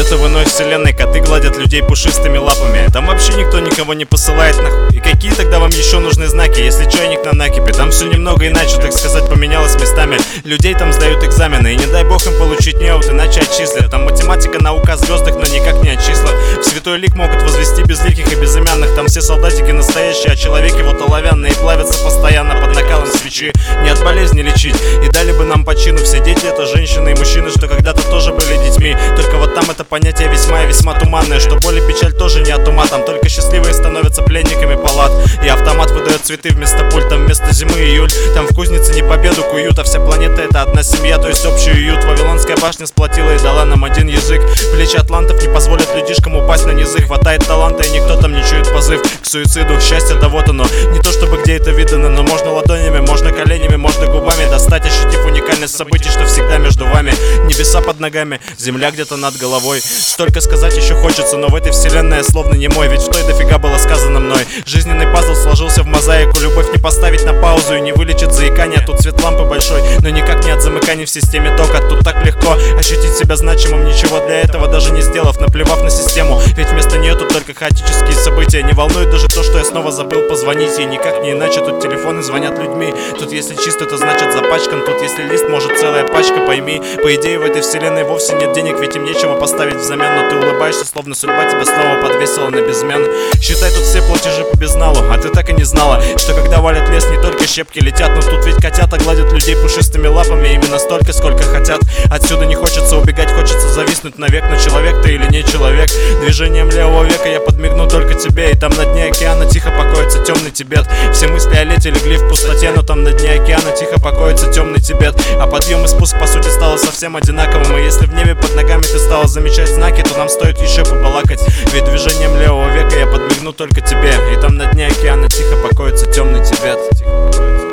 Где-то в иной вселенной коты гладят людей пушистыми лапами. Там вообще никто никого не посылает нахуй. И какие тогда вам еще нужны знаки, если чайник на накипе? Там все немного иначе, так сказать, поменялось местами. Людей там сдают экзамены, и не дай бог им получить неуд, иначе отчислят. Там математика, наука о звездах, но никак не о числах. В святой лик могут возвести безликих и безымянных. Там все солдатики настоящие, а человеки вот оловянные. И плавятся постоянно под накалом свечи. Не от болезни лечить, и дали бы нам по чину. Все дети — это женщины и мужчины, что когда-то тоже были детьми. Только вот там это понятие весьма и весьма туманное, что боль и печаль тоже не от ума. Там только счастливые становятся пленниками палат, и автомат выдает цветы вместо пульта. Вместо зимы июль, там в кузнице не победу куют, а вся планета — это одна семья, то есть общий уют. Вавилонская башня сплотила и дала нам один язык. Плечи атлантов не позволят людишкам упасть на низы. Хватает таланта, и никто там не чует позыв к суициду. Счастье, да вот оно, не то чтобы где это видано, но можно ладонями, можно коленями, можно губами достать, ощутив уникальность событий, что всегда между вами. Небеса под ногами, земля где-то над головой. Столько сказать еще хочется, но в этой вселенной я словно немой, ведь в той дофига было сказано мной. Жизненный пазл сложился в мозаику, любовь не поставить на паузу и не вылечит заикание. Тут цвет лампы большой, но никак не от замыканий в системе тока. Тут так легко ощутить себя значимым, ничего для этого даже не сделав, наплевав на систему. Ведь вместо нее тут только хаотические события. Не волнует даже то, что я снова забыл позвонить, и никак не иначе тут телефоны звонят людьми. Тут если чисто, то значит запачкан. Тут если лист, может целая пачка, пойми. По идее в этой вселенной вовсе нет денег, ведь им нечего поставить взамен. Но ты улыбаешься, словно судьба тебя снова подвесила на безмен. Считай тут все платежи по безналу, а ты так и не знала, что когда валят лес, не только щепки летят. Но тут ведь котята гладят людей пушистыми лапами именно столько, сколько хотят. Отсюда не хочется убегать, хочется зависнуть навек. Но человек ты или не человек? Движением левого века я подмигну только тебе, и там на дне океана тихо покоится темный Тибет. Все мысли о лете легли в пустоте, но там на дне океана тихо покоится темный Тибет. А подъем и спуск по сути стало совсем одинаковым. И если в небе под ногами ты стала замечать знаки, то нам стоит еще побалакать. Ведь движением левого века я подмигну только тебе, и там на дне океана тихо покоится темный Тибет.